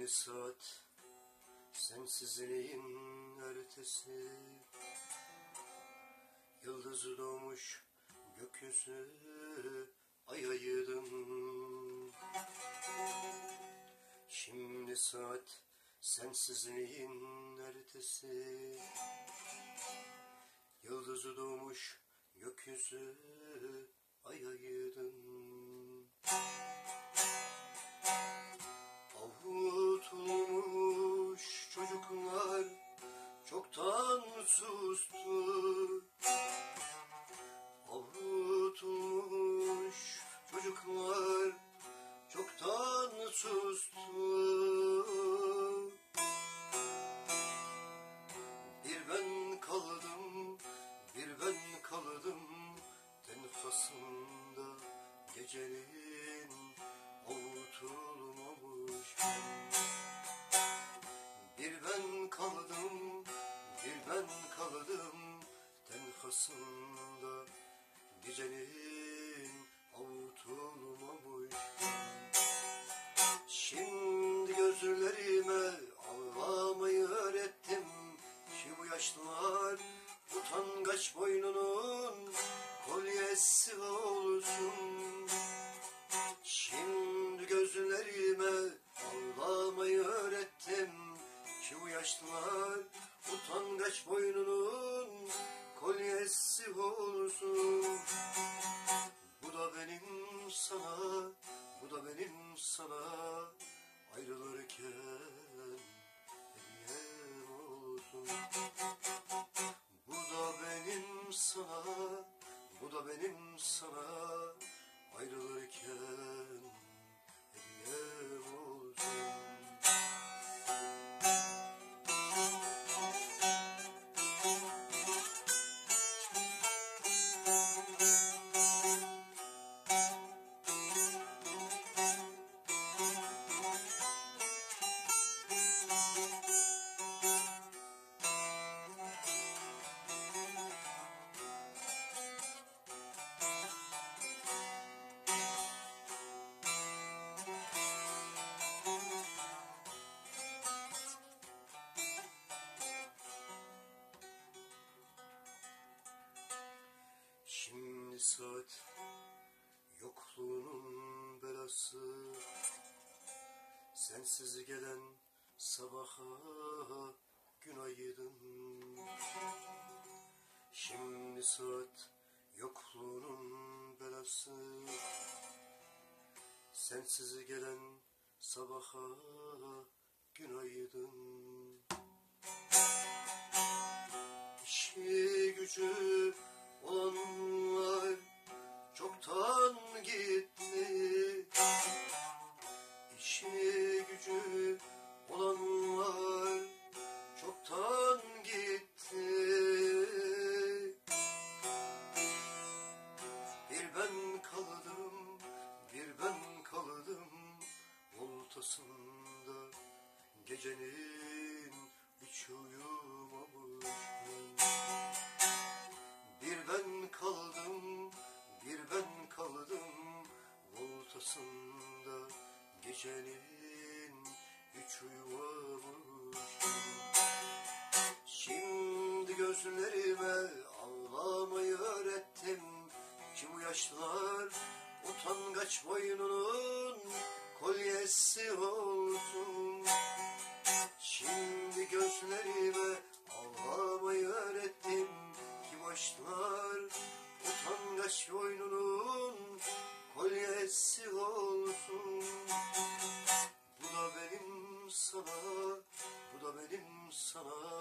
Şimdi saat sensizliğin ertesi, yıldızı doğmuş gökyüzü ay aydın. Şimdi saat sensizliğin ertesi, yıldızı doğmuş gökyüzü ay aydın. Avutulmuş çocuklar çoktan sustu. Avutulmuş çocuklar çoktan sustu. Bir ben kaldım, bir ben kaldım tenhasında gecenin avutulmamış. Bir ben kaldım, bir ben kaldım tenhasında gecenin avutulmamış. Şimdi gözlerime ağlamayı öğrettim ki bu yaşlılar utangaç boynunun kolyesi olsun. Şimdi gözlerime ağlamayı öğrettim ki bu yaşlılar utangaç boynunun kolyesi olsun. Bu da benim sana, bu da benim sana ayrılırken hediyem olsun. Bu da benim sana, bu da benim sana ayrılırken hediyem olsun. Şimdi saat yokluğunun belası, sensiz gelen sabaha gün aydın. Şimdi saat yokluğunun belası, sensiz gelen sabaha gün aydın. İşi gücü olanlar çoktan gitti. İşi gücü olanlar çoktan gitti. Bir ben kaldım, bir ben kaldım voltasında gecenin hiç uyumamış. Bir ben kaldım, bir ben kaldım voltasında gecenin hiç uyumamış. Şimdi gözlerime ağlamayı öğrettim ki bu yaşlılar utangaç boynunun kolyesi olsun. Şimdi gözlerime ağlamayı öğrettim ki bu yaşlılar utangaç boynunun kolyesi olsun. Bu da benim sana, bu da benim sana